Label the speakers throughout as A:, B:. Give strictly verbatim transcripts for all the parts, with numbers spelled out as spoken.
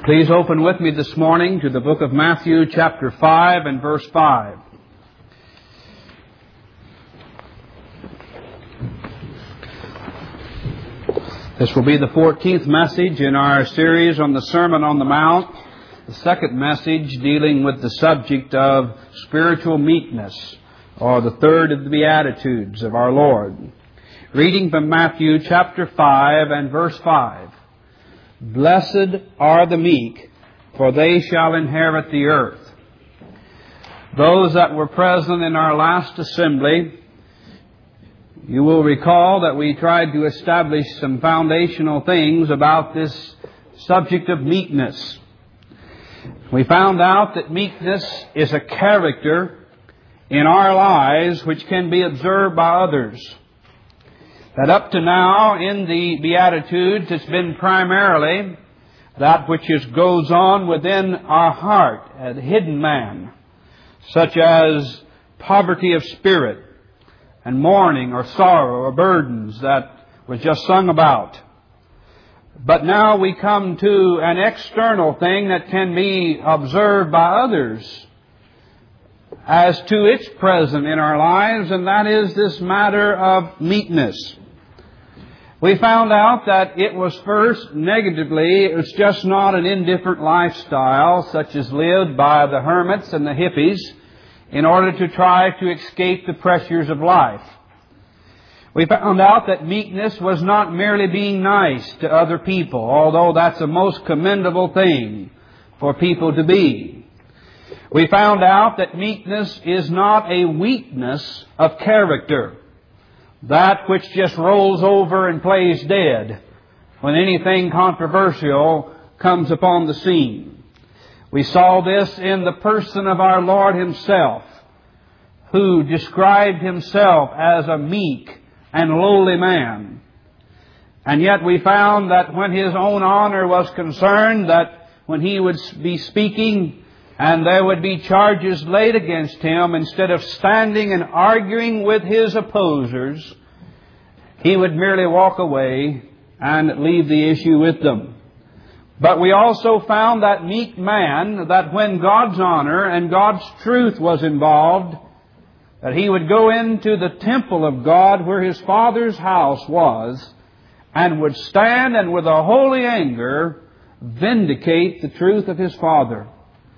A: Please open with me this morning to the book of Matthew, chapter five and verse five. This will be the fourteenth message in our series on the Sermon on the Mount, the second message dealing with the subject of spiritual meekness, or the third of the Beatitudes of our Lord. Reading from Matthew chapter five and verse five. Blessed are the meek, for they shall inherit the earth. Those that were present in our last assembly, you will recall that we tried to establish some foundational things about this subject of meekness. We found out that meekness is a character in our lives which can be observed by others. That up to now in the Beatitudes it's been primarily that which is, goes on within our heart, a hidden man, such as poverty of spirit and mourning or sorrow or burdens that was just sung about. But now we come to an external thing that can be observed by others as to its presence in our lives, and that is this matter of meekness. We found out that it was first, negatively, it was just not an indifferent lifestyle such as lived by the hermits and the hippies in order to try to escape the pressures of life. We found out that meekness was not merely being nice to other people, although that's a most commendable thing for people to be. We found out that meekness is not a weakness of character, that which just rolls over and plays dead when anything controversial comes upon the scene. We saw this in the person of our Lord Himself, who described Himself as a meek and lowly man. And yet we found that when His own honor was concerned, that when He would be speaking and there would be charges laid against Him, instead of standing and arguing with His opposers, He would merely walk away and leave the issue with them. But we also found that meek man, that when God's honor and God's truth was involved, that he would go into the temple of God where His Father's house was, and would stand and with a holy anger vindicate the truth of His Father.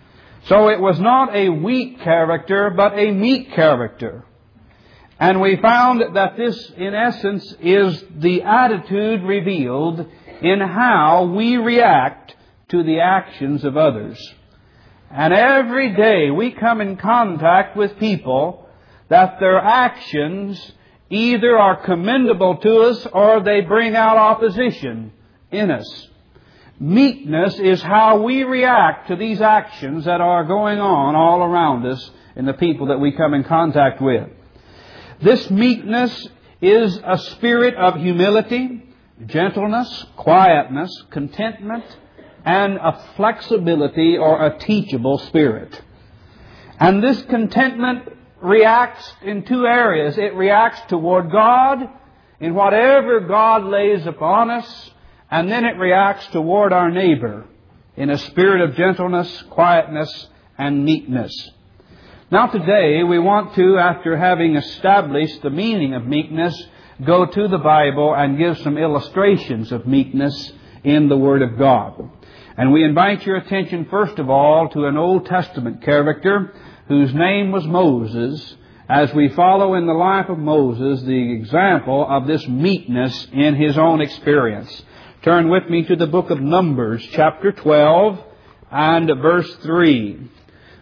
A: So it was not a weak character, but a meek character. And we found that this, in essence, is the attitude revealed in how we react to the actions of others. And every day we come in contact with people that their actions either are commendable to us or they bring out opposition in us. Meekness is how we react to these actions that are going on all around us in the people that we come in contact with. This meekness is a spirit of humility, gentleness, quietness, contentment, and a flexibility or a teachable spirit. And this contentment reacts in two areas. It reacts toward God in whatever God lays upon us, and then it reacts toward our neighbor in a spirit of gentleness, quietness, and meekness. Now today we want to, after having established the meaning of meekness, go to the Bible and give some illustrations of meekness in the Word of God. And we invite your attention first of all to an Old Testament character whose name was Moses, as we follow in the life of Moses the example of this meekness in his own experience. Turn with me to the book of Numbers, chapter twelve and verse three.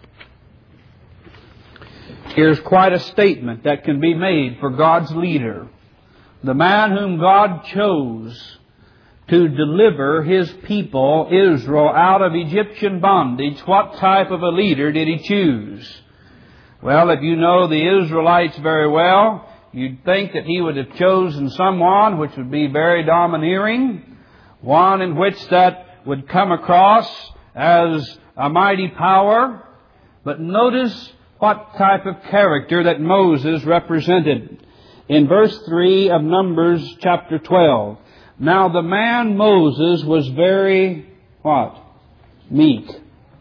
A: Here's quite a statement that can be made for God's leader. The man whom God chose to deliver His people, Israel, out of Egyptian bondage, what type of a leader did He choose? Well, if you know the Israelites very well, you'd think that He would have chosen someone which would be very domineering, one in which that would come across as a mighty power. But notice what type of character that Moses represented. In verse three of Numbers chapter twelve. Now the man Moses was very, what? meek.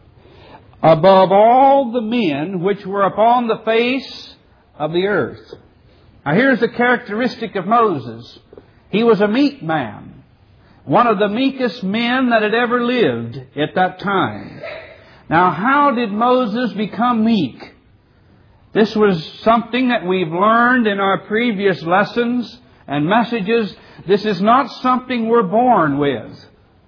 A: Above all the men which were upon the face of the earth. Now here's the characteristic of Moses. He was a meek man. One of the meekest men that had ever lived at that time. Now how did Moses become meek? This was something that we've learned in our previous lessons and messages. This is not something we're born with.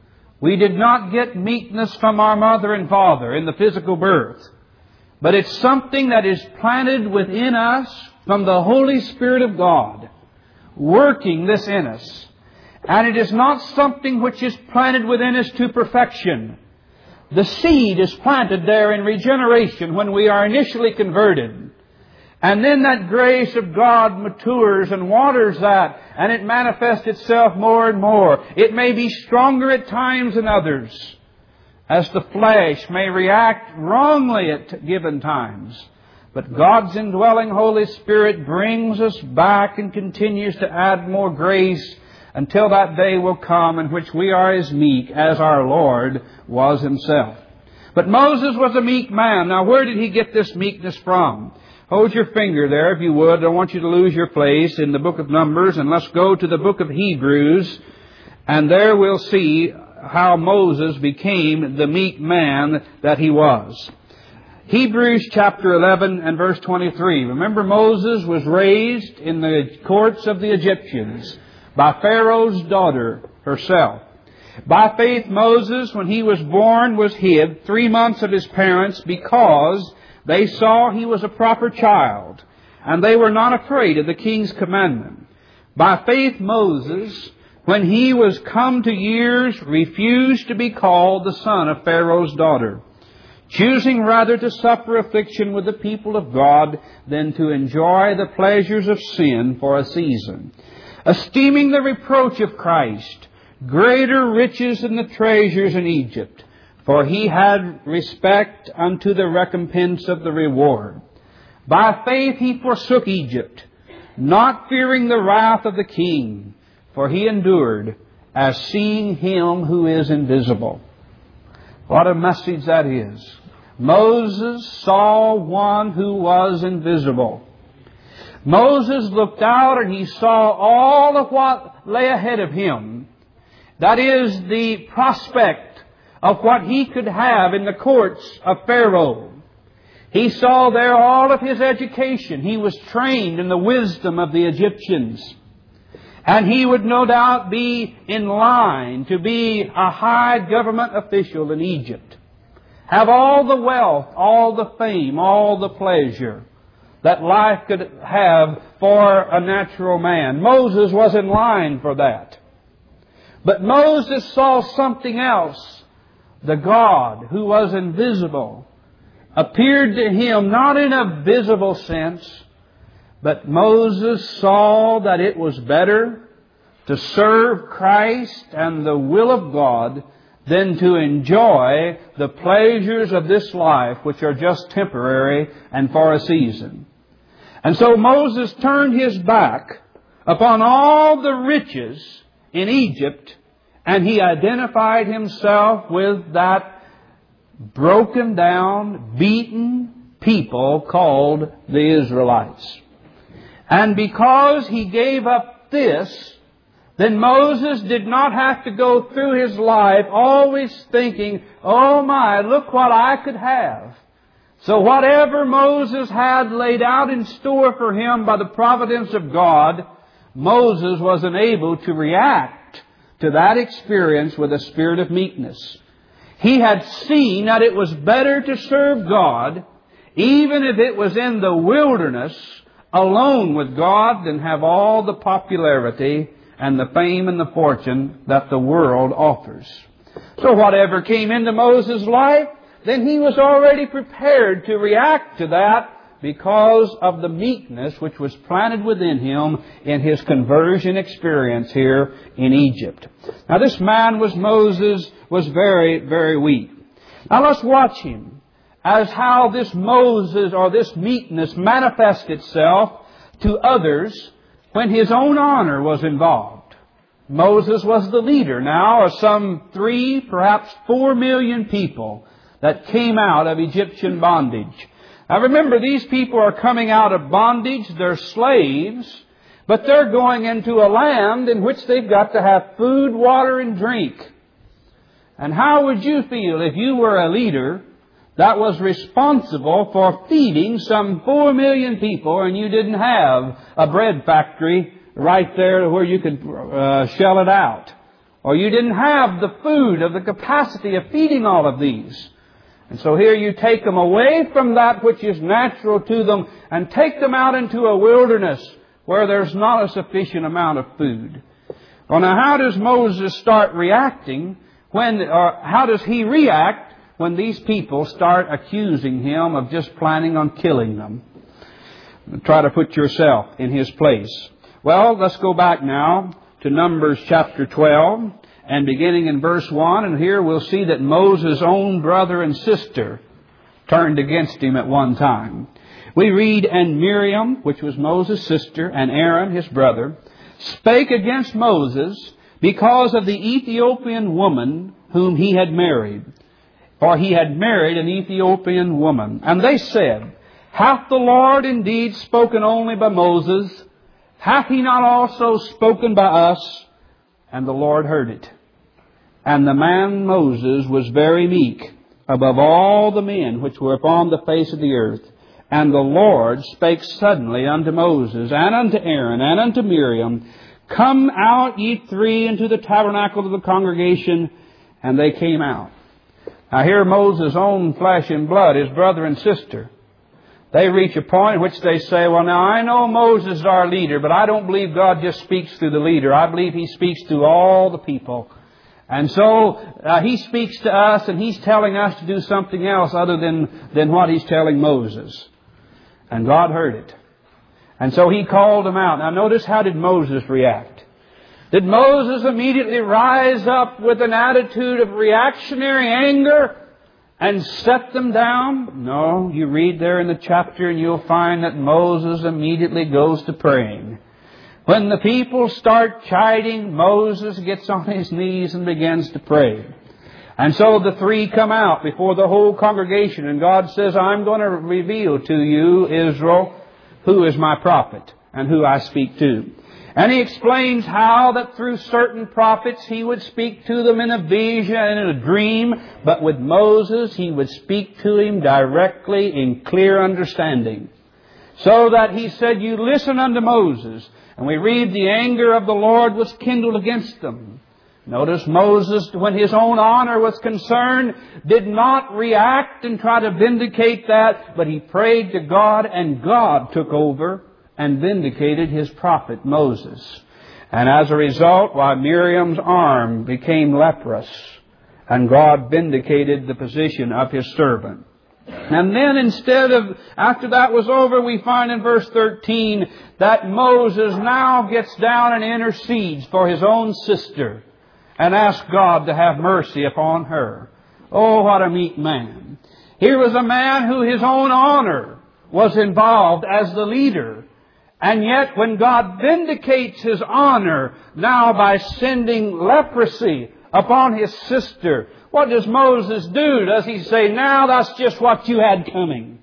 A: We did not get meekness from our mother and father in the physical birth. But it's something that is planted within us from the Holy Spirit of God, working this in us. And it is not something which is planted within us to perfection. The seed is planted there in regeneration when we are initially converted. And then that grace of God matures and waters that, and it manifests itself more and more. It may be stronger at times than others, as the flesh may react wrongly at given times. But God's indwelling Holy Spirit brings us back and continues to add more grace until that day will come in which we are as meek as our Lord was Himself. But Moses was a meek man. Now where did he get this meekness from? Hold your finger there, if you would. I don't want you to lose your place in the book of Numbers. And let's go to the book of Hebrews. And there we'll see how Moses became the meek man that he was. Hebrews chapter eleven and verse twenty-three. Remember, Moses was raised in the courts of the Egyptians by Pharaoh's daughter herself. By faith, Moses, when he was born, was hid three months of his parents because they saw he was a proper child, and they were not afraid of the king's commandment. By faith, Moses, when he was come to years, refused to be called the son of Pharaoh's daughter, choosing rather to suffer affliction with the people of God than to enjoy the pleasures of sin for a season, esteeming the reproach of Christ greater riches than the treasures in Egypt, for he had respect unto the recompense of the reward. By faith he forsook Egypt, not fearing the wrath of the king, for he endured as seeing Him who is invisible. What a message that is. Moses saw one who was invisible. Moses looked out and he saw all of what lay ahead of him. That is the prospect of what he could have in the courts of Pharaoh. He saw there all of his education. He was trained in the wisdom of the Egyptians. And he would no doubt be in line to be a high government official in Egypt. Have all the wealth, all the fame, all the pleasure that life could have for a natural man. Moses was in line for that. But Moses saw something else. The God who was invisible appeared to him not in a visible sense, but Moses saw that it was better to serve Christ and the will of God than to enjoy the pleasures of this life, which are just temporary and for a season. And so Moses turned his back upon all the riches in Egypt, and he identified himself with that broken down, beaten people called the Israelites. And because he gave up this, then Moses did not have to go through his life always thinking, oh my, look what I could have. So whatever Moses had laid out in store for him by the providence of God, Moses was unable to react to that experience with a spirit of meekness. He had seen that it was better to serve God, even if it was in the wilderness, alone with God, than have all the popularity and the fame and the fortune that the world offers. So whatever came into Moses' life, then he was already prepared to react to that because of the meekness which was planted within him in his conversion experience here in Egypt. Now this man was Moses, was very, very weak. Now let's watch him as how this Moses or this meekness manifests itself to others when his own honor was involved. Moses was the leader now of some three, perhaps four million people that came out of Egyptian bondage. Now remember, these people are coming out of bondage. They're slaves, but they're going into a land in which they've got to have food, water, and drink. And how would you feel if you were a leader that was responsible for feeding some four million people and you didn't have a bread factory right there where you could uh, shell it out? Or you didn't have the food of the capacity of feeding all of these. And so here you take them away from that which is natural to them and take them out into a wilderness where there's not a sufficient amount of food. Well, now how does Moses start reacting when, or how does he react when these people start accusing him of just planning on killing them? Try to put yourself in his place. Well, let's go back now to Numbers chapter twelve and beginning in verse one. And here we'll see that Moses' own brother and sister turned against him at one time. We read, and Miriam, which was Moses' sister, and Aaron, his brother, spake against Moses because of the Ethiopian woman whom he had married. For he had married an Ethiopian woman. And they said, hath the Lord indeed spoken only by Moses? Hath he not also spoken by us? And the Lord heard it. And the man Moses was very meek above all the men which were upon the face of the earth. And the Lord spake suddenly unto Moses, and unto Aaron, and unto Miriam, come out ye three into the tabernacle of the congregation. And they came out. Now here Moses' own flesh and blood, his brother and sister, they reach a point in which they say, well, now I know Moses is our leader, but I don't believe God just speaks through the leader. I believe He speaks through all the people. And so uh, He speaks to us, and He's telling us to do something else other than, than what He's telling Moses. And God heard it. And so He called them out. Now notice, how did Moses react? Did Moses immediately rise up with an attitude of reactionary anger and set them down? No, you read there in the chapter and you'll find that Moses immediately goes to praying. When the people start chiding, Moses gets on his knees and begins to pray. And so the three come out before the whole congregation, and God says, I'm going to reveal to you, Israel, who is my prophet and who I speak to. And He explains how that through certain prophets He would speak to them in a vision and in a dream, but with Moses He would speak to him directly in clear understanding. So that He said, you listen unto Moses. And we read, the anger of the Lord was kindled against them. Notice Moses, when his own honor was concerned, did not react and try to vindicate that, but he prayed to God, and God took over and vindicated His prophet Moses. And as a result, why, Miriam's arm became leprous, and God vindicated the position of His servant. And then instead of, after that was over, we find in verse thirteen that Moses now gets down and intercedes for his own sister and asks God to have mercy upon her. Oh, what a meek man. Here was a man who his own honor was involved as the leader. And yet when God vindicates His honor now by sending leprosy upon his sister, what does Moses do? Does he say, now that's just what you had coming?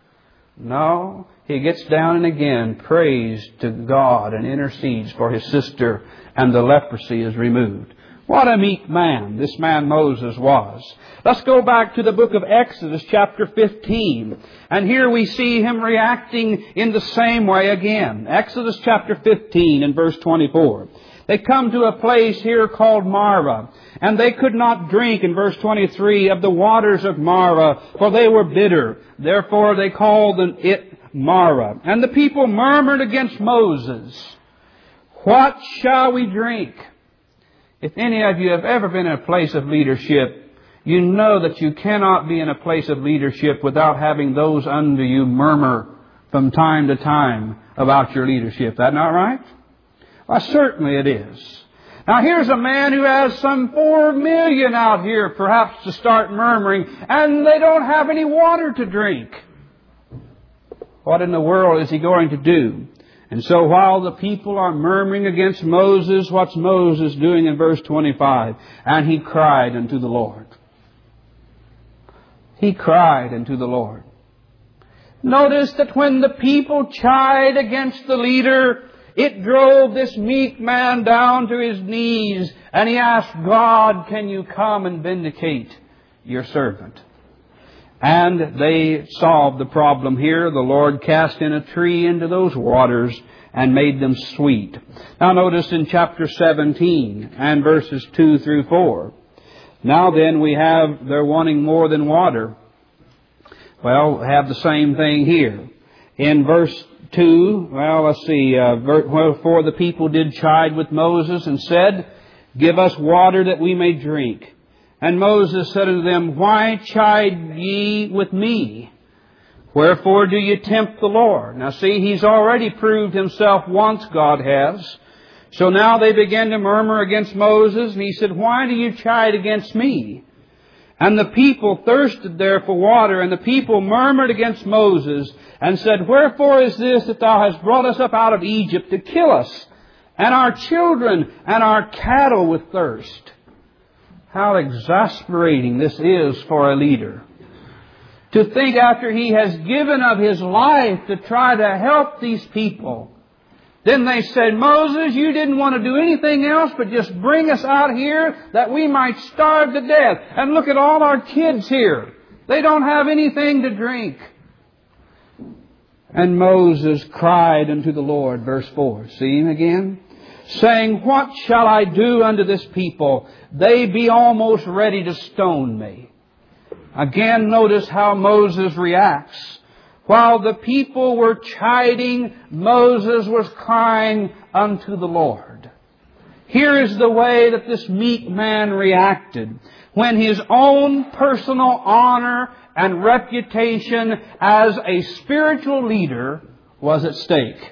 A: No, he gets down and again prays to God and intercedes for his sister, and the leprosy is removed. What a meek man this man Moses was. Let's go back to the book of Exodus chapter fifteen. And here we see him reacting in the same way again. Exodus chapter fifteen and verse twenty-four. They come to a place here called Marah. And they could not drink, in verse twenty-three, of the waters of Marah, for they were bitter. Therefore they called it Marah. And the people murmured against Moses. What shall we drink? If any of you have ever been in a place of leadership, you know that you cannot be in a place of leadership without having those under you murmur from time to time about your leadership. Is that not right? Well, certainly it is. Now here's a man who has some four million out here perhaps to start murmuring, and they don't have any water to drink. What in the world is he going to do? And so while the people are murmuring against Moses, what's Moses doing in verse twenty-five? And he cried unto the Lord. He cried unto the Lord. Notice that when the people chide against the leader, it drove this meek man down to his knees, and he asked God, can you come and vindicate your servant? And they solved the problem here. The Lord cast in a tree into those waters and made them sweet. Now notice in chapter seventeen and verses two through four. Now then we have, they're wanting more than water. Well, we have the same thing here. In verse two, well, let's see, uh, wherefore the people did chide with Moses and said, give us water that we may drink. And Moses said unto them, why chide ye with me? Wherefore do you tempt the Lord? Now see, He's already proved Himself once, God has. So now they began to murmur against Moses, and He said, why do you chide against me? And the people thirsted there for water, and the people murmured against Moses, and said, wherefore is this that thou hast brought us up out of Egypt to kill us, and our children and our cattle with thirst? How exasperating this is for a leader. To think after he has given of his life to try to help these people, then they said, Moses, you didn't want to do anything else but just bring us out here that we might starve to death. And look at all our kids here. They don't have anything to drink. And Moses cried unto the Lord, verse four. See him again? Saying, what shall I do unto this people? They be almost ready to stone me. Again, notice how Moses reacts. While the people were chiding, Moses was crying unto the Lord. Here is the way that this meek man reacted when his own personal honor and reputation as a spiritual leader was at stake.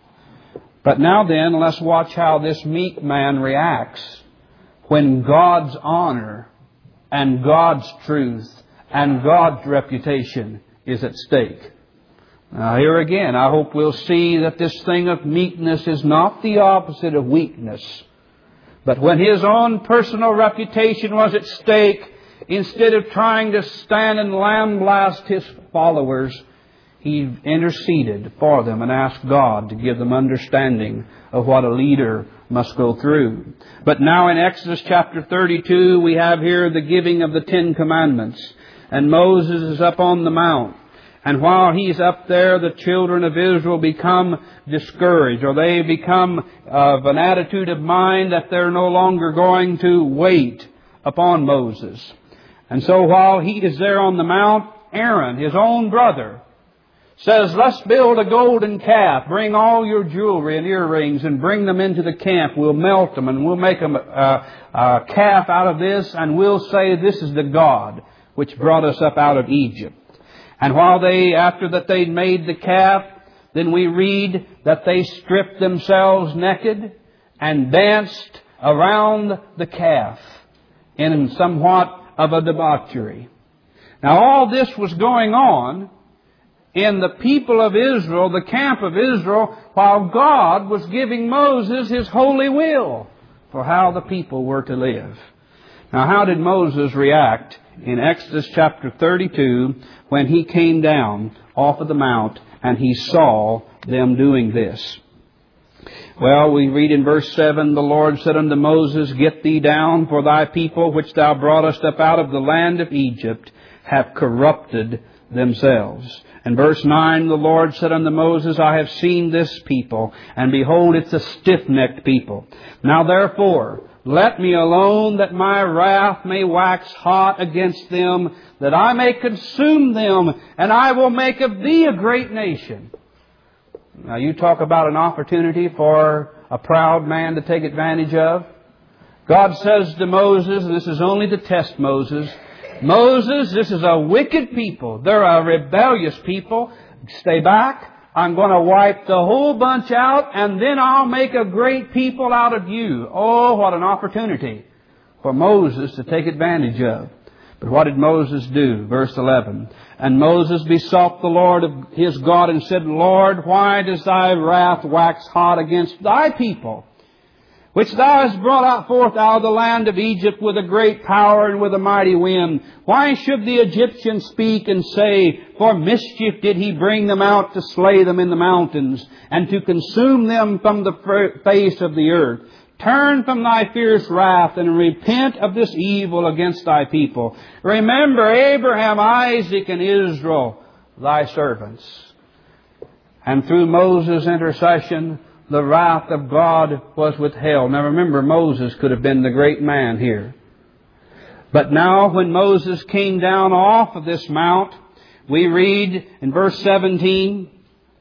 A: But now then, let's watch how this meek man reacts when God's honor and God's truth and God's reputation is at stake. Now here again, I hope we'll see that this thing of meekness is not the opposite of weakness. But when his own personal reputation was at stake, instead of trying to stand and lambaste his followers, he interceded for them and asked God to give them understanding of what a leader must go through. But now in Exodus chapter thirty-two, we have here the giving of the Ten Commandments. And Moses is up on the mount. And while he's up there, the children of Israel become discouraged, or they become of an attitude of mind that they're no longer going to wait upon Moses. And so while he is there on the mount, Aaron, his own brother, says, let's build a golden calf. Bring all your jewelry and earrings and bring them into the camp. We'll melt them and we'll make a, a, a calf out of this, and we'll say this is the God which brought us up out of Egypt. And while they, after that they'd made the calf, then we read that they stripped themselves naked and danced around the calf in somewhat of a debauchery. Now all this was going on in the people of Israel, the camp of Israel, while God was giving Moses His holy will for how the people were to live. Now how did Moses react in Exodus chapter thirty-two when he came down off of the mount and he saw them doing this? Well, we read in verse seven, the Lord said unto Moses, get thee down, for thy people which thou broughtest up out of the land of Egypt have corrupted themselves. And verse nine, the Lord said unto Moses, I have seen this people, and behold, it's a stiff-necked people. Now therefore, let me alone, that my wrath may wax hot against them, that I may consume them, and I will make of thee a great nation. Now you talk about an opportunity for a proud man to take advantage of. God says to Moses, and this is only to test Moses, Moses, this is a wicked people. They're a rebellious people. Stay back. I'm going to wipe the whole bunch out, and then I'll make a great people out of you. Oh, what an opportunity for Moses to take advantage of. But what did Moses do? Verse eleven. And Moses besought the Lord of his God and said, Lord, why does thy wrath wax hot against thy people, which thou hast brought out forth out of the land of Egypt with a great power and with a mighty wind? Why should the Egyptians speak and say, for mischief did he bring them out to slay them in the mountains and to consume them from the face of the earth? Turn from thy fierce wrath and repent of this evil against thy people. Remember Abraham, Isaac, and Israel, thy servants. And through Moses' intercession, the wrath of God was withheld. Now remember, Moses could have been the great man here. But now when Moses came down off of this mount, we read in verse seventeen,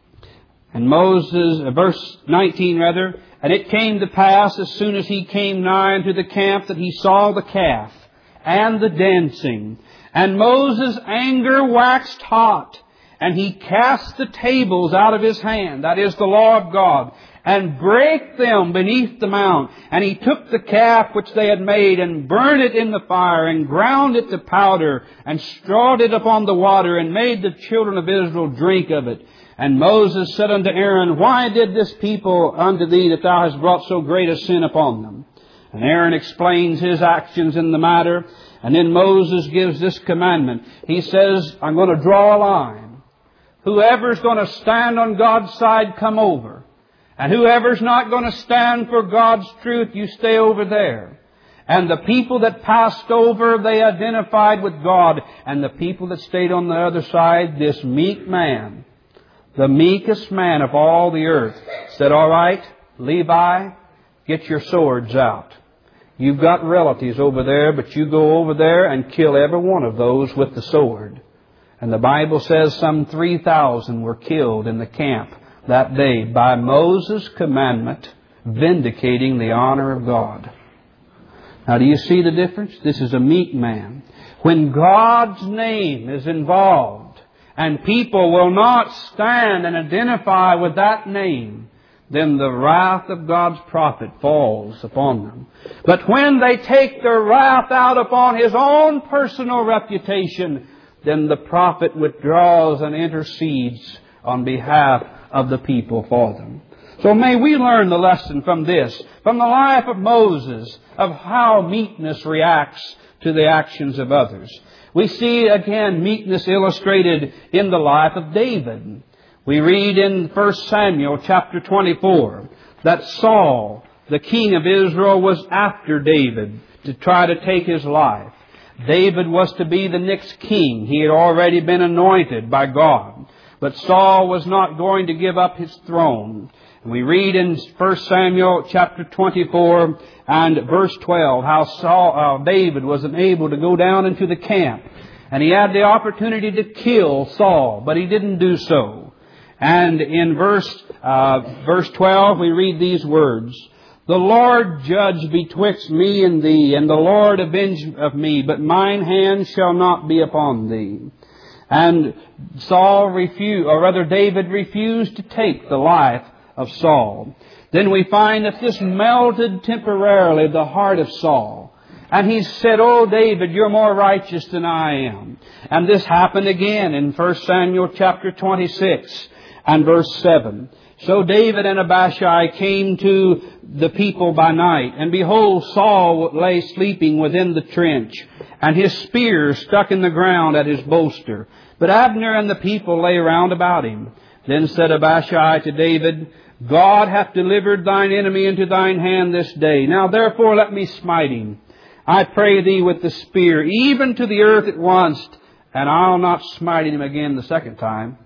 A: and Moses, uh, verse nineteen rather, and it came to pass as soon as he came nigh unto the camp that he saw the calf and the dancing. And Moses' anger waxed hot, and he cast the tables out of his hand, that is the law of God, and brake them beneath the mount. And he took the calf which they had made, and burned it in the fire, and ground it to powder, and strawed it upon the water, and made the children of Israel drink of it. And Moses said unto Aaron, why did this people unto thee that thou hast brought so great a sin upon them? And Aaron explains his actions in the matter. And then Moses gives this commandment. He says, I'm going to draw a line. Whoever's going to stand on God's side, come over. And whoever's not going to stand for God's truth, you stay over there. And the people that passed over, they identified with God. And the people that stayed on the other side, this meek man, the meekest man of all the earth, said, all right, Levi, get your swords out. You've got relatives over there, but you go over there and kill every one of those with the sword. And the Bible says some three thousand were killed in the camp that day by Moses' commandment, vindicating the honor of God. Now, do you see the difference? This is a meek man. When God's name is involved, and people will not stand and identify with that name, then the wrath of God's prophet falls upon them. But when they take their wrath out upon his own personal reputation, then the prophet withdraws and intercedes on behalf of the people for them. So may we learn the lesson from this, from the life of Moses, of how meekness reacts to the actions of others. We see again meekness illustrated in the life of David. We read in First Samuel chapter twenty-four that Saul, the king of Israel, was after David to try to take his life. David was to be the next king. He had already been anointed by God. But Saul was not going to give up his throne. And we read in First Samuel chapter twenty-four and verse twelve how Saul, uh, David was unable to go down into the camp. And he had the opportunity to kill Saul, but he didn't do so. And in verse, uh, verse twelve we read these words, the Lord judge betwixt me and thee, and the Lord avenge of me, but mine hand shall not be upon thee. And Saul refused, or rather David refused to take the life of Saul. Then we find that this melted temporarily the heart of Saul. And he said, oh David, you're more righteous than I am. And this happened again in First Samuel chapter twenty-six and verse seven. So David and Abishai came to the people by night, and behold, Saul lay sleeping within the trench, and his spear stuck in the ground at his bolster. But Abner and the people lay round about him. Then said Abishai to David, God hath delivered thine enemy into thine hand this day. Now therefore let me smite him, I pray thee, with the spear, even to the earth at once, and I'll not smite him again the second time.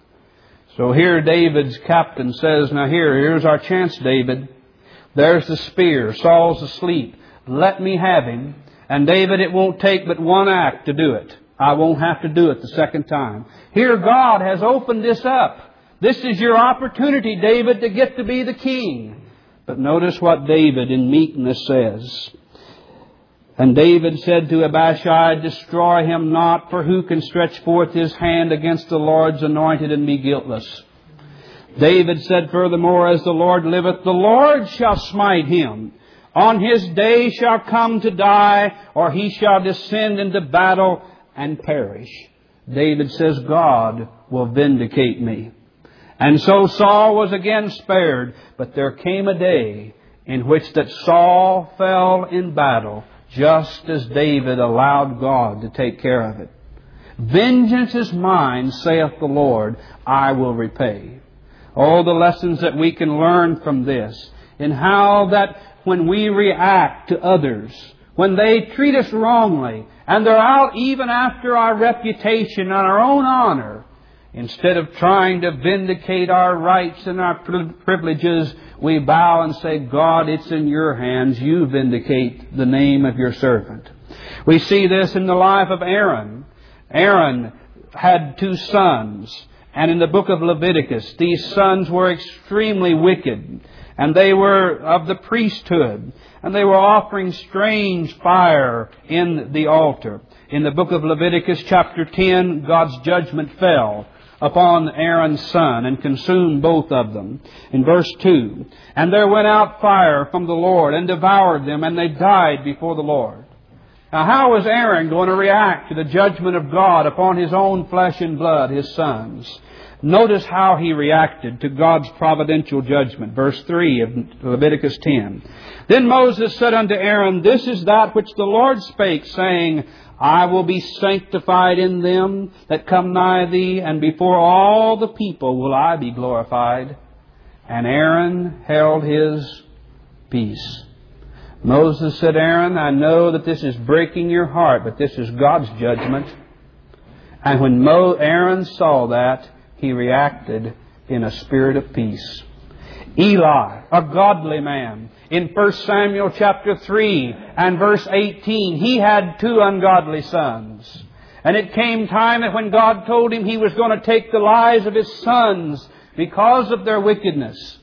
A: So here David's captain says, now here, here's our chance, David. There's the spear. Saul's asleep. Let me have him. And David, it won't take but one act to do it. I won't have to do it the second time. Here God has opened this up. This is your opportunity, David, to get to be the king. But notice what David in meekness says. And David said to Abishai, destroy him not, for who can stretch forth his hand against the Lord's anointed and be guiltless? David said furthermore, as the Lord liveth, the Lord shall smite him. On his day shall come to die, or he shall descend into battle and perish. David says, God will vindicate me. And so Saul was again spared, but there came a day in which that Saul fell in battle, just as David allowed God to take care of it. Vengeance is mine, saith the Lord, I will repay. All the lessons that we can learn from this, in how that when we react to others, when they treat us wrongly, and they're out even after our reputation and our own honor, instead of trying to vindicate our rights and our privileges, we bow and say, God, it's in your hands. You vindicate the name of your servant. We see this in the life of Aaron. Aaron had two sons, and in the book of Leviticus, these sons were extremely wicked, and they were of the priesthood, and they were offering strange fire in the altar. In the book of Leviticus chapter ten, God's judgment fell upon Aaron's son and consumed both of them. In verse two, and there went out fire from the Lord and devoured them, and they died before the Lord. Now, how was Aaron going to react to the judgment of God upon his own flesh and blood, his sons? Notice how he reacted to God's providential judgment. Verse three of Leviticus ten. Then Moses said unto Aaron, This is that which the Lord spake, saying, I will be sanctified in them that come nigh thee, and before all the people will I be glorified. And Aaron held his peace. Moses said, Aaron, I know that this is breaking your heart, but this is God's judgment. And when Mo- Aaron saw that, he reacted in a spirit of peace. Eli, a godly man, in First Samuel chapter three and verse eighteen, he had two ungodly sons. And it came time that when God told him He was going to take the lives of his sons because of their wickedness,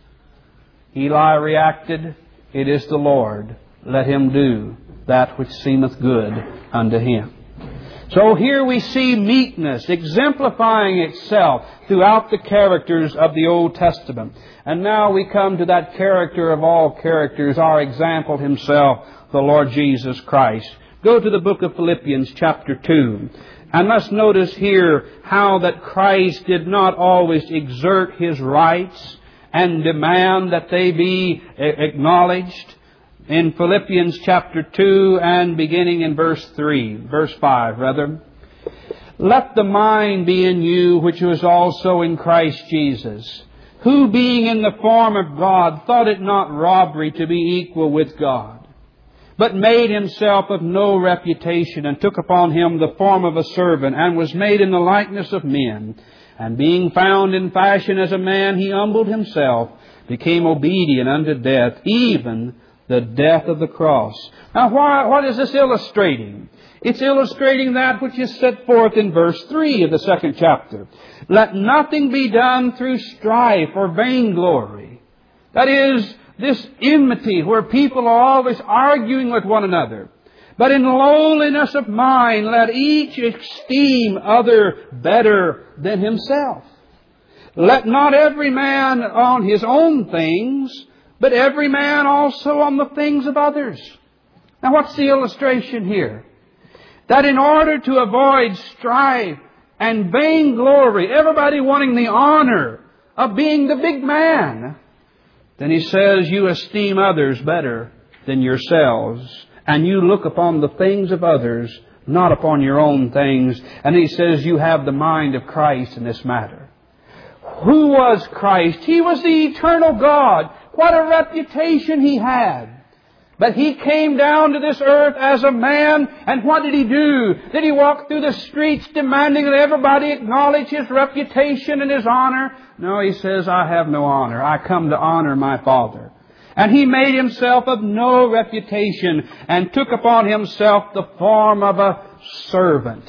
A: Eli reacted, It is the Lord. Let him do that which seemeth good unto him. So here we see meekness exemplifying itself throughout the characters of the Old Testament. And now we come to that character of all characters, our example Himself, the Lord Jesus Christ. Go to the book of Philippians chapter two. And let's notice here how that Christ did not always exert His rights and demand that they be acknowledged. In Philippians chapter two and beginning in verse three, verse five rather. Let the mind be in you which was also in Christ Jesus, who being in the form of God thought it not robbery to be equal with God, but made Himself of no reputation, and took upon Him the form of a servant, and was made in the likeness of men. And being found in fashion as a man, He humbled Himself, became obedient unto death, even the death of the cross. Now, why, what is this illustrating? It's illustrating that which is set forth in verse three of the second chapter. Let nothing be done through strife or vainglory. That is, this enmity where people are always arguing with one another. But in lowliness of mind, let each esteem other better than himself. Let not every man on his own things, but every man also on the things of others. Now, what's the illustration here? That in order to avoid strife and vainglory, everybody wanting the honor of being the big man, then he says, you esteem others better than yourselves, and you look upon the things of others, not upon your own things. And he says, you have the mind of Christ in this matter. Who was Christ? He was the eternal God. What a reputation He had. But He came down to this earth as a man, and what did He do? Did He walk through the streets demanding that everybody acknowledge His reputation and His honor? No, He says, I have no honor. I come to honor my Father. And He made Himself of no reputation, and took upon Himself the form of a servant,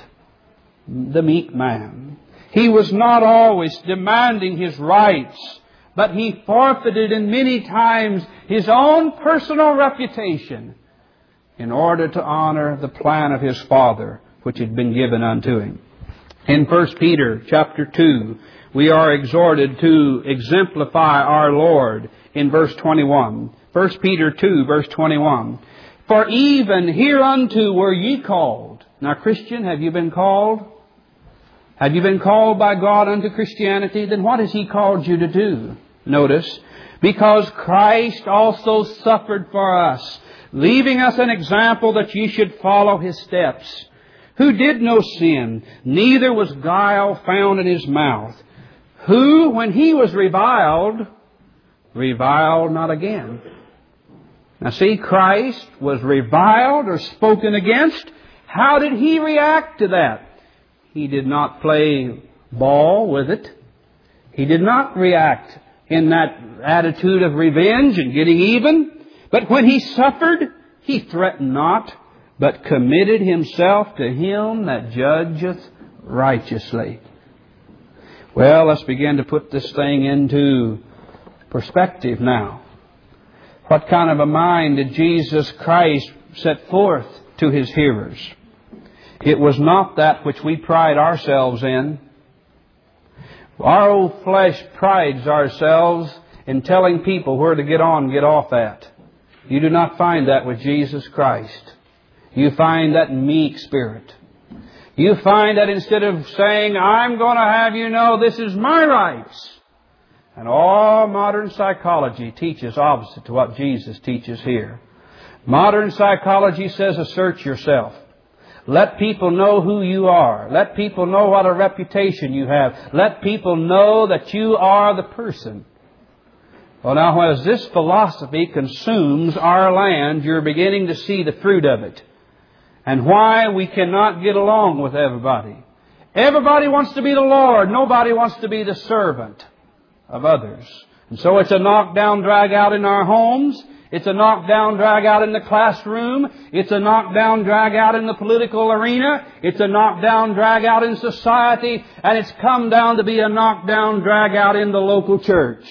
A: the meek man. He was not always demanding His rights, but He forfeited in many times His own personal reputation in order to honor the plan of His Father, which had been given unto Him. In First Peter chapter two, we are exhorted to exemplify our Lord in verse twenty-one. First Peter two, verse twenty-one. For even hereunto were ye called. Now, Christian, have you been called? Have you been called by God unto Christianity? Then what has He called you to do? Notice, because Christ also suffered for us, leaving us an example that ye should follow His steps, who did no sin, neither was guile found in His mouth, who, when He was reviled, reviled not again. Now see, Christ was reviled or spoken against. How did He react to that? He did not play ball with it. He did not react in that attitude of revenge and getting even. But when He suffered, He threatened not, but committed Himself to Him that judgeth righteously. Well, let's begin to put this thing into perspective now. What kind of a mind did Jesus Christ set forth to His hearers? It was not that which we pride ourselves in. Our old flesh prides ourselves in telling people where to get on and get off at. You do not find that with Jesus Christ. You find that meek spirit. You find that instead of saying, I'm going to have you know this is my rights. And all modern psychology teaches opposite to what Jesus teaches here. Modern psychology says assert yourself. Let people know who you are. Let people know what a reputation you have. Let people know that you are the person. Well, now, as this philosophy consumes our land, you're beginning to see the fruit of it. And why we cannot get along with everybody. Everybody wants to be the Lord. Nobody wants to be the servant of others. And so it's a knockdown, drag out in our homes. It's a knockdown, drag out in the classroom. It's a knockdown, drag out in the political arena. It's a knockdown, drag out in society. And it's come down to be a knockdown, drag out in the local church.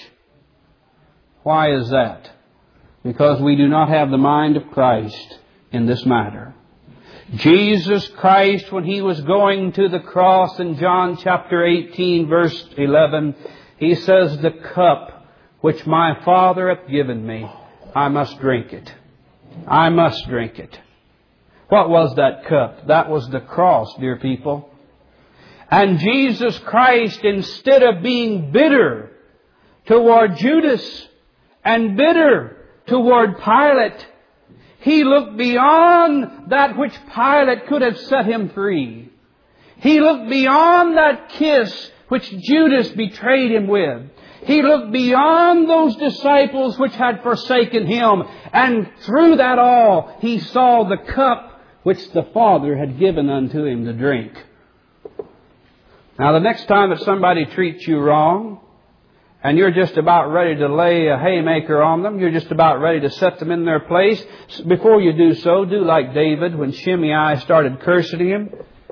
A: Why is that? Because we do not have the mind of Christ in this matter. Jesus Christ, when He was going to the cross in John chapter eighteen, verse eleven, He says, the cup which my Father hath given me, I must drink it. I must drink it. What was that cup? That was the cross, dear people. And Jesus Christ, instead of being bitter toward Judas and bitter toward Pilate, He looked beyond that which Pilate could have set Him free. He looked beyond that kiss which Judas betrayed Him with. He looked beyond those disciples which had forsaken Him. And through that all, He saw the cup which the Father had given unto Him to drink. Now, the next time that somebody treats you wrong, and you're just about ready to lay a haymaker on them, you're just about ready to set them in their place, before you do so, do like David when Shimei started cursing him.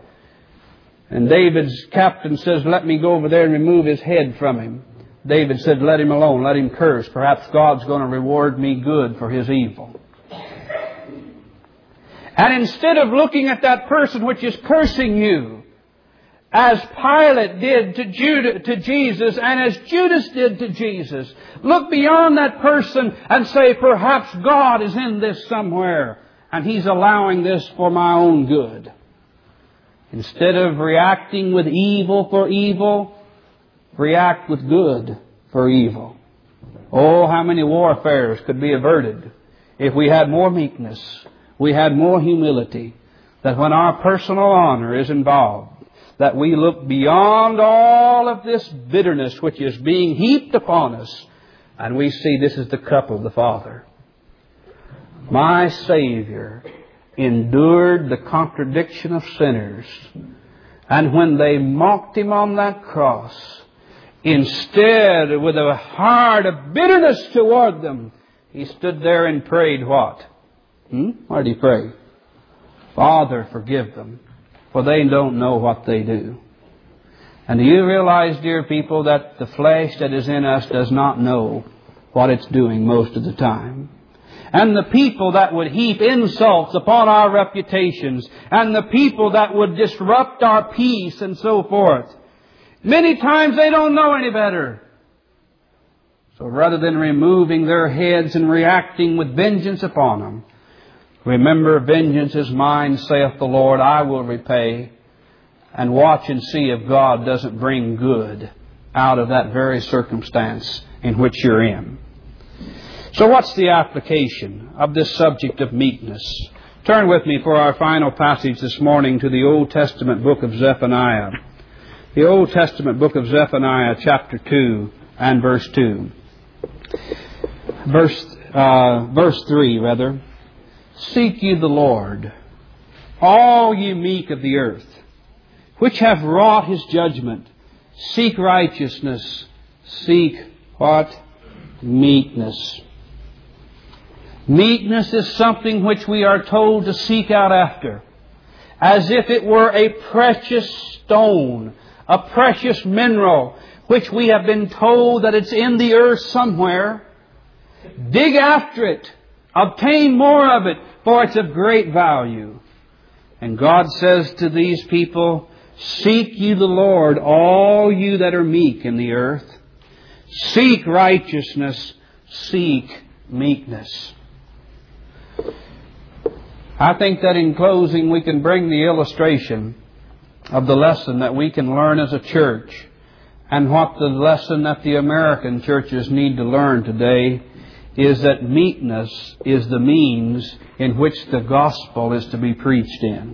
A: And David's captain says, let me go over there and remove his head from him. David said, let him alone, let him curse. Perhaps God's going to reward me good for his evil. And instead of looking at that person which is cursing you, as Pilate did to, Judah, to Jesus, and as Judas did to Jesus, look beyond that person and say, perhaps God is in this somewhere, and He's allowing this for my own good. Instead of reacting with evil for evil, react with good for evil. Oh, how many warfares could be averted if we had more meekness, we had more humility, that when our personal honor is involved, that we look beyond all of this bitterness which is being heaped upon us, and we see this is the cup of the Father. My Savior endured the contradiction of sinners, and when they mocked Him on that cross, instead, with a heart of bitterness toward them, He stood there and prayed what? Hmm? What did He pray? Father, forgive them, for they don't know what they do. And do you realize, dear people, that the flesh that is in us does not know what it's doing most of the time? And the people that would heap insults upon our reputations, and the people that would disrupt our peace and so forth, many times they don't know any better. So rather than removing their heads and reacting with vengeance upon them, remember, vengeance is mine, saith the Lord, I will repay. And watch and see if God doesn't bring good out of that very circumstance in which you're in. So what's the application of this subject of meekness? Turn with me for our final passage this morning to the Old Testament book of Zephaniah. The Old Testament book of Zephaniah, chapter two and verse two. Verse, uh, verse three, rather. Seek ye the Lord, all ye meek of the earth, which have wrought His judgment. Seek righteousness. Seek what? Meekness. Meekness is something which we are told to seek out after, as if it were a precious stone, a precious mineral, which we have been told that it's in the earth somewhere. Dig after it. Obtain more of it, for it's of great value. And God says to these people, seek ye the Lord, all you that are meek in the earth. Seek righteousness. Seek meekness. I think that in closing we can bring the illustration of the lesson that we can learn as a church, and what the lesson that the American churches need to learn today is that meekness is the means in which the gospel is to be preached in.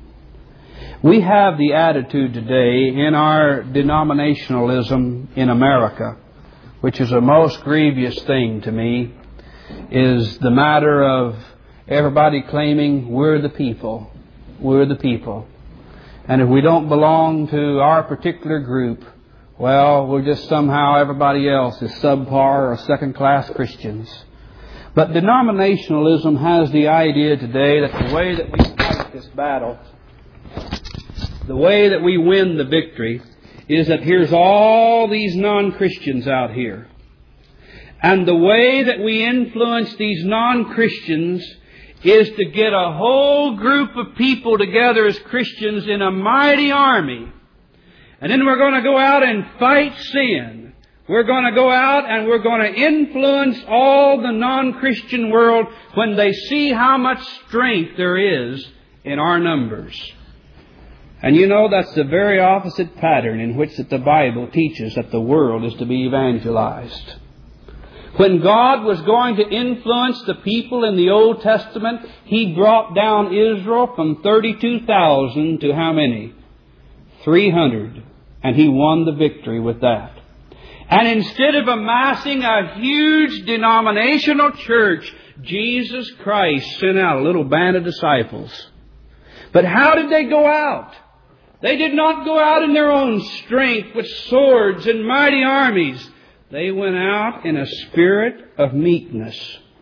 A: We have the attitude today in our denominationalism in America, which is a most grievous thing to me, is the matter of everybody claiming we're the people, we're the people. And if we don't belong to our particular group, well, we're just somehow everybody else is subpar or second-class Christians. But denominationalism has the idea today that the way that we fight this battle, the way that we win the victory, is that here's all these non-Christians out here. And the way that we influence these non-Christians is to get a whole group of people together as Christians in a mighty army. And then we're going to go out and fight sin. We're going to go out and we're going to influence all the non-Christian world when they see how much strength there is in our numbers. And you know, that's the very opposite pattern in which that the Bible teaches that the world is to be evangelized. When God was going to influence the people in the Old Testament, He brought down Israel from thirty-two thousand to how many? three hundred. And He won the victory with that. And instead of amassing a huge denominational church, Jesus Christ sent out a little band of disciples. But how did they go out? They did not go out in their own strength with swords and mighty armies. They went out in a spirit of meekness.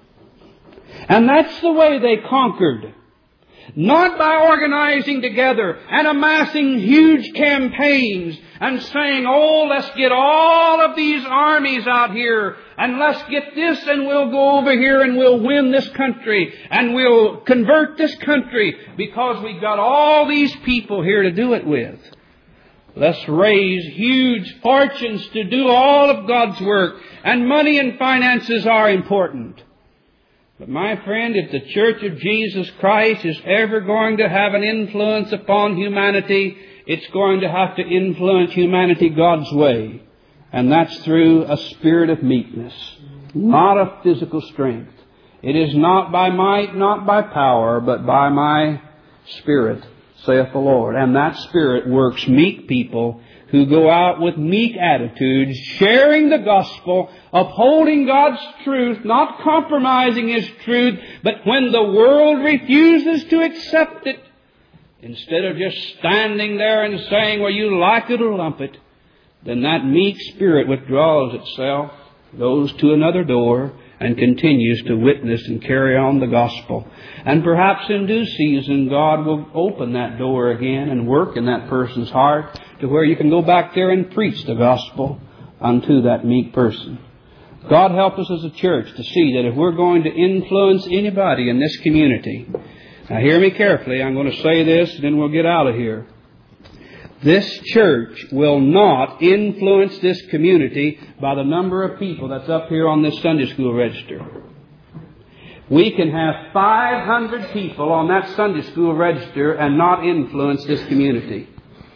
A: And that's the way they conquered. Not by organizing together and amassing huge campaigns and saying, oh, let's get all of these armies out here and let's get this and we'll go over here and we'll win this country and we'll convert this country because we've got all these people here to do it with. Let's raise huge fortunes to do all of God's work, and money and finances are important. But my friend, if the Church of Jesus Christ is ever going to have an influence upon humanity, it's going to have to influence humanity God's way. And that's through a spirit of meekness, not of physical strength. It is not by might, not by power, but by my Spirit, saith the Lord. And that Spirit works meek people who go out with meek attitudes, sharing the gospel, upholding God's truth, not compromising His truth, but when the world refuses to accept it, instead of just standing there and saying, well, you like it or lump it, then that meek spirit withdraws itself, goes to another door, and continues to witness and carry on the gospel. And perhaps in due season, God will open that door again and work in that person's heart to where you can go back there and preach the gospel unto that meek person. God help us as a church to see that if we're going to influence anybody in this community, now hear me carefully, I'm going to say this and then we'll get out of here. This church will not influence this community by the number of people that's up here on this Sunday school register. We can have five hundred people on that Sunday school register and not influence this community.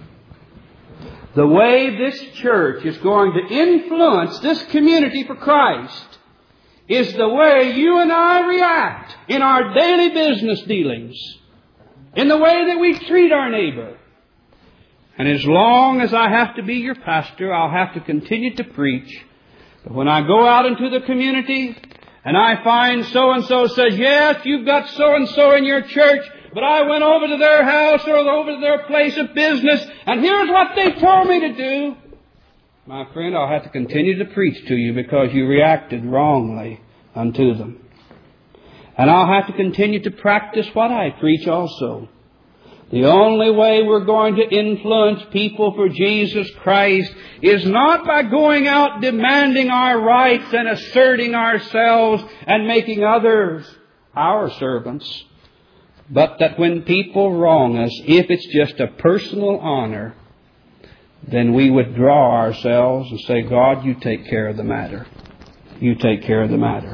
A: The way this church is going to influence this community for Christ is the way you and I react in our daily business dealings, in the way that we treat our neighbor. And as long as I have to be your pastor, I'll have to continue to preach. But when I go out into the community and I find so-and-so says, yes, you've got so-and-so in your church, but I went over to their house or over to their place of business, and here's what they told me to do. My friend, I'll have to continue to preach to you because you reacted wrongly unto them. And I'll have to continue to practice what I preach also. The only way we're going to influence people for Jesus Christ is not by going out demanding our rights and asserting ourselves and making others our servants, but that when people wrong us, if it's just a personal honor, then we withdraw ourselves and say, God, you take care of the matter. You take care of the matter.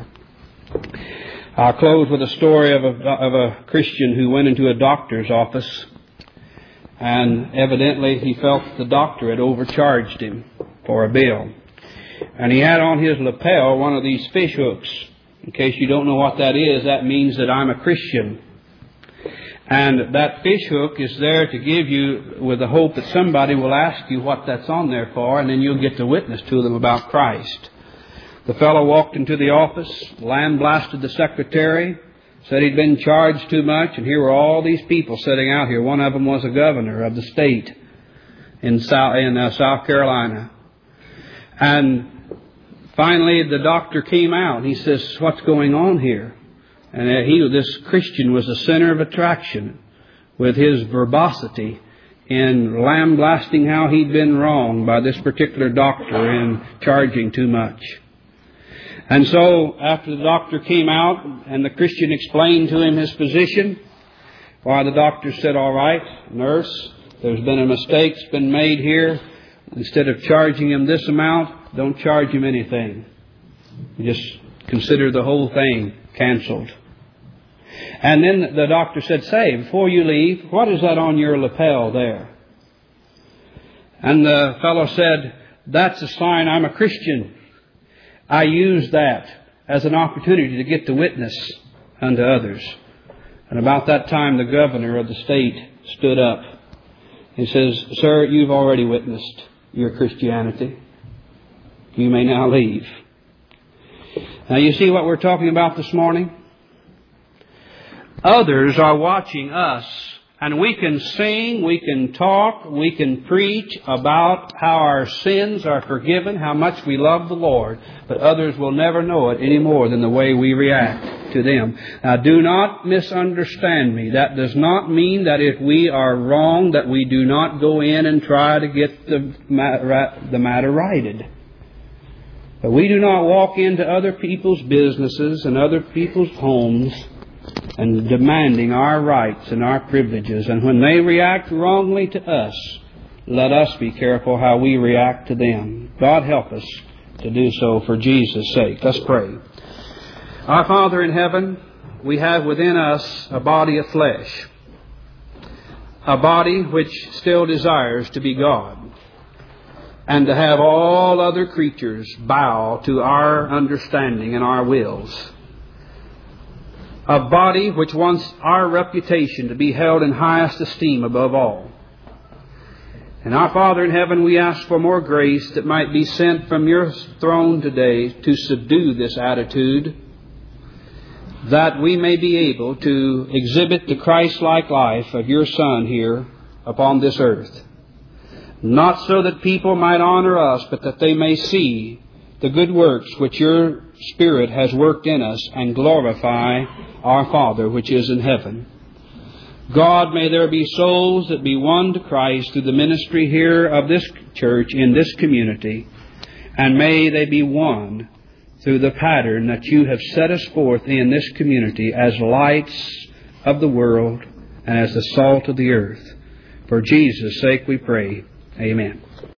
A: I'll close with a story of a, of a Christian who went into a doctor's office, and evidently he felt the doctor had overcharged him for a bill. And he had on his lapel one of these fish hooks. In case you don't know what that is, that means that I'm a Christian. And that fish hook is there to give you, with the hope that somebody will ask you what that's on there for, and then you'll get to witness to them about Christ. The fellow walked into the office, lambasted the secretary, said he'd been charged too much, and here were all these people sitting out here. One of them was a governor of the state in South, in uh, South Carolina. And finally the doctor came out. He says, what's going on here? And uh, he, this Christian was a center of attraction with his verbosity in lambasting how he'd been wronged by this particular doctor in charging too much. And so, after the doctor came out and the Christian explained to him his position, why, the doctor said, all right, nurse, there's been a mistake's been made here. Instead of charging him this amount, don't charge him anything. Just consider the whole thing canceled. And then the doctor said, say, before you leave, what is that on your lapel there? And the fellow said, that's a sign I'm a Christian. I use that as an opportunity to get the witness unto others. And about that time, the governor of the state stood up. He says, sir, you've already witnessed your Christianity. You may now leave. Now, you see what we're talking about this morning? Others are watching us, and we can sing, we can talk, we can preach about how our sins are forgiven, how much we love the Lord, but others will never know it any more than the way we react to them. Now, do not misunderstand me. That does not mean that if we are wrong, that we do not go in and try to get the the matter righted. But we do not walk into other people's businesses and other people's homes and demanding our rights and our privileges. And when they react wrongly to us, let us be careful how we react to them. God help us to do so for Jesus' sake. Let's pray. Our Father in heaven, we have within us a body of flesh, a body which still desires to be God, and to have all other creatures bow to our understanding and our wills. A body which wants our reputation to be held in highest esteem above all. And our Father in heaven, we ask for more grace that might be sent from your throne today to subdue this attitude, that we may be able to exhibit the Christ-like life of your Son here upon this earth. Not so that people might honor us, but that they may see the good works which your Spirit has worked in us and glorify our Father which is in heaven. God, may there be souls that be won to Christ through the ministry here of this church in this community, and may they be won through the pattern that you have set us forth in this community as lights of the world and as the salt of the earth. For Jesus' sake we pray. Amen.